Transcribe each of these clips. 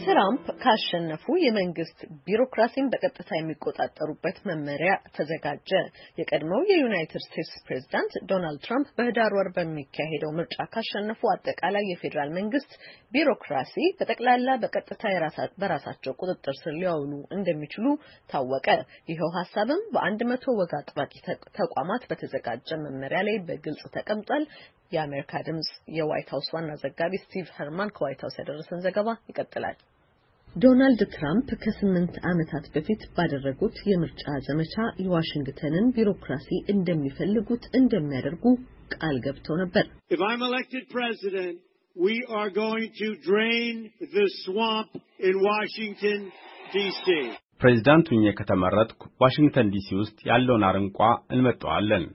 ትራምፕ ካሸነፉ የመንግስት ቢሮክራሲን በቀጥታ የሚቆጣጠሩበት መመሪያ ተዘጋጀ። የቀድሞው የዩናይትድ ስቴትስ ፕሬዝዳንት ዶናልድ ትራምፕ በህዳር ወር በሚካሄደው ምርጫ ካሸነፉ አጠቃላይ የፌዴራል መንግስት ቢሮክራሲ በጠቅላላ በቀጥታ በራሳቸው ቁጥጥር ስር ሊያውሉ እንደሚችሉ ታወቀ። ይኸው ሐሳብም በ100 ወግ አጥባቂ ተቋማት በተዘጋጀ መመሪያ ላይ በግልጽ ተቀምጧል። የአሜሪካ ድምጽ የዋይት ሃውስ ዋና ዘጋቢ ስቲቭ ኸርማን ከዋይት ሃውስ ያደረሰን ዘገባ ይቀጥላል። ዶናልድ ትራምፕ ከ8 ዓመታት በፊት ባደረጉት የምርጫ ዘመቻ የዋሽንግተንን ቢሮክራሲ እንደሚፈልጉት እንደሚያደርጉ ቃል ገብተው ነበር። If I'm elected president, we are going to drain the swamp in Washington DC. ፕሬዝዳንት ሆኜ ከተመረጥኩ ዋሽንግተን ዲሲ ውስጥ ያለውን አረንቋ እንመጣዋለን።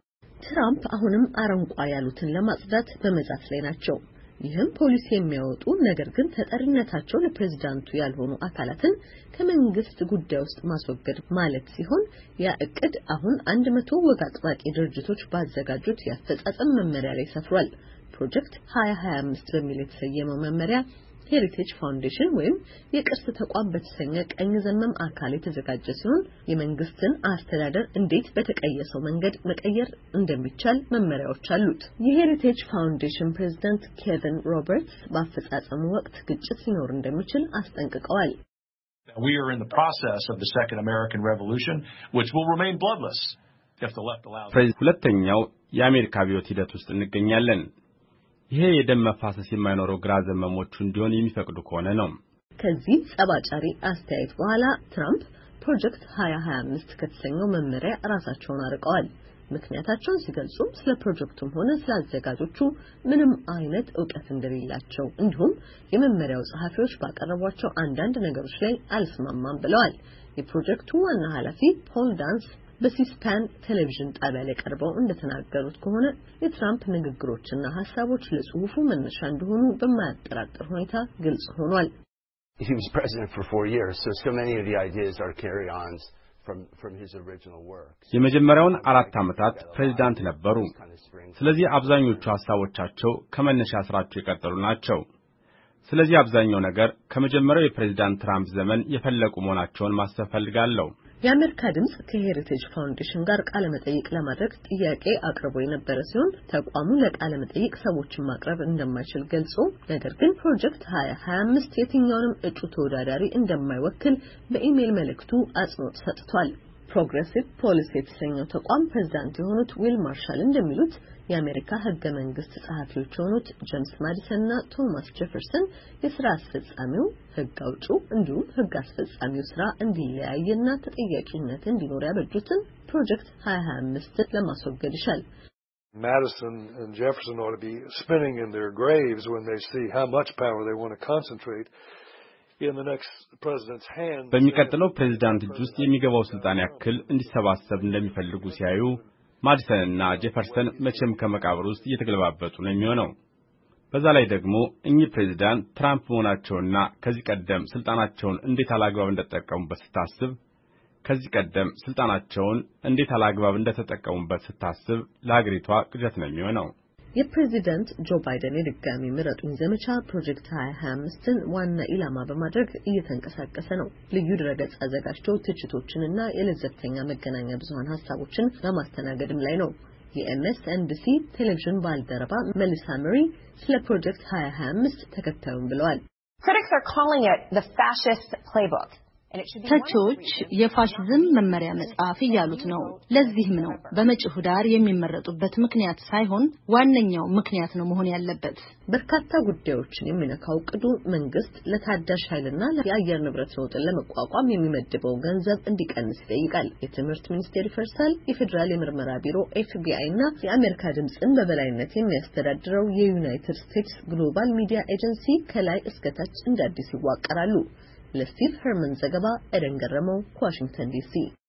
ትራምፕ አሁንም አረንቋ ያሉትን ለማጽዳት በመዛት ላይ ናቸው። ይህም ፖሊሲ የሚያወጡ ነገር ግን ተጠሪነታቸው ለፕሬዝዳንቱ ያልሆኑ አካላትን ከመንግስት ጉዳይ ውስጥ ማስወገድ ማለት ሲሆን ያ እቅድ አሁን 100 ወግ አጥባቂ ድርጅቶች ባዘጋጁት የአፈጻጸም መመሪያ ላይ ሰፍሯል። ፕሮጀክት 2025 በሚል የተሰየመው መመሪያ ሄሪቴጅ ፋውንዴሽን ወይም የቅርስ ተቋም በተሰኘ ቀኝ ዘመም አካል የተዘጋጀ ሲሆን የመንግስትን አስተዳደር እንዴት በተቀየሰው መንገድ መቀየር እንደሚቻል መመሪያዎች አሉት። የሄሪቴጅ ፋውንዴሽን ፕሬዝዳንት ኬቪን ሮበርትስ በአፈጻጸሙ ወቅት ግጭት ሊኖር እንደሚችል አስጠንቅቀዋል። We are in the process of the Second American Revolution, which will remain bloodless if the left allows. ሁለተኛው የአሜሪካ አብዮት ሂደት ውስጥ እንገኛለን። ይሄ የደም መፋሰስ የማይኖረው ግራ ዘመሞቹ እንዲሆን የሚፈቅዱ ከሆነ ነው። ከዚህ ጸባጫሪ አስተያየት በኋላ ትራምፕ ፕሮጀክት 2025 ከተሰኘው መመሪያ ራሳቸውን አርቀዋል። ምክንያታቸውን ሲገልጹ ስለ ፕሮጀክቱም ሆነ ስለ አዘጋጆቹ ምንም አይነት ዕውቀት እንደሌላቸው እንዲሁም የመመሪያው ጸሐፊዎች ባቀረቧቸው አንዳንድ ነገሮች ላይ አልስማማም ብለዋል። የፕሮጀክቱ ዋና ኃላፊ ፖል ዳንስ በሲስፓን ቴሌቪዥን ጣቢያ ላይ ቀርበው እንደተናገሩት ከሆነ የትራምፕ ንግግሮችና ሐሳቦች ለጽሁፉ መነሻ እንደሆኑ በማያጠራጥር ሁኔታ ግልጽ ሆኗል። He was president for 4 years, so many of the ideas are carry-ons from his original work. የመጀመሪያውን 4 ዓመታት ፕሬዝዳንት ነበሩ። ስለዚህ አብዛኞቹ ሐሳቦቻቸው ከመነሻ ስራቸው የቀጠሉ ናቸው። ስለዚህ አብዛኛው ነገር ከመጀመሪያው የፕሬዝዳንት ትራምፕ ዘመን የፈለቁ መሆናቸውን ማስተፍ ፈልጋለሁ። የአሜሪካ ድምጽ ከሄሪቴጅ ፋውንዴሽን ጋር ቃለ መጠይቅ ለማድረግ ጥያቄ አቅርቦ የነበረ ሲሆን ተቋሙ ለቃለ መጠይቅ ሰዎችን ማቅረብ እንደማይችል ገልጾ ነገር ግን ፕሮጀክት 2025 የትኛውንም እጩ ተወዳዳሪ እንደማይወክል በኢሜል መልእክቱ አጽንኦት ሰጥቷል። ፕሮግሬሲቭ ፖሊሲ የተሰኘው ተቋም ፕሬዝዳንት የሆኑት ዊል ማርሻል እንደሚሉት የአሜሪካ ህገ መንግስት ጸሐፊዎች የሆኑት ጄምስ ማዲሰን እና ቶማስ ጄፈርሰን የሥራ አስፈጻሚው ህግ አውጪው እንዲሁም ህግ አስፈጻሚው ስራ እንዲለያይና ተጠያቂነት እንዲኖር ያበጁትን ፕሮጀክት 2025 ለማስወገድ ይሻል። Madison and Jefferson ought to be spinning in their graves when they see how much power they want to concentrate in the next president's hands. በሚቀጥለው ፕሬዝዳንት እጅ ውስጥ የሚገባው ስልጣን ያክል እንዲሰባሰብ እንደሚፈልጉ ሲያዩ ማዲሰን እና ጄፈርሰን መቼም ከመቃብር ውስጥ እየተገለባበጡ ነው የሚሆነው። በዛ ላይ ደግሞ እኚህ ፕሬዝዳንት ትራምፕ መሆናቸውና ከዚህ ቀደም ስልጣናቸውን እንዴት አላግባብ እንደተጠቀሙበት ስታስብ ለሀገሪቷ ቅዠት ነው የሚሆነው። የፕሬዝዳንት ጆ ባይደን የድጋሚ ምረጡኝ ዘመቻ ፕሮጀክት 2025ን ዋና ኢላማ በማድረግ እየተንቀሳቀሰ ነው። ልዩ ድረገጽ አዘጋጅቶ ትችቶችንና የለዘብተኛ መገናኛ ብዙሃን ሐሳቦችን በማስተናገድም ላይ ነው። የኤምኤስኤንቢሲ ቴሌቪዥን ባልደረባ ሜሊሳ መሪ ስለ ፕሮጀክት 2025 ተከታዩን ብለዋል። Critics are calling it the fascist playbook. ተቾች የፋሽዝም መመሪያ መጽሐፍ እያሉት ነው። ለዚህም ነው በመጪው ዳር የሚመረጡበት ምክንያት ሳይሆን ዋነኛው ምክንያት ነው መሆን ያለበት። በርካታ ጉዳዮችን የሚነካው ቅዱ መንግስት ለታዳሽ ኃይልና ለአየር ንብረት ለውጥን ለመቋቋም የሚመድበው ገንዘብ እንዲቀንስ ይጠይቃል። የትምህርት ሚኒስቴር ይፈርሳል። የፌደራል የምርመራ ቢሮ ኤፍቢአይ እና የአሜሪካ ድምጽን በበላይነት የሚያስተዳድረው የዩናይትድ ስቴትስ ግሎባል ሚዲያ ኤጀንሲ ከላይ እስከ ታች እንደ አዲስ ይዋቀራሉ። ለስቲቭ ኸርማን ዘገባ ኤደን ገረመው ከዋሽንግተን ዲሲ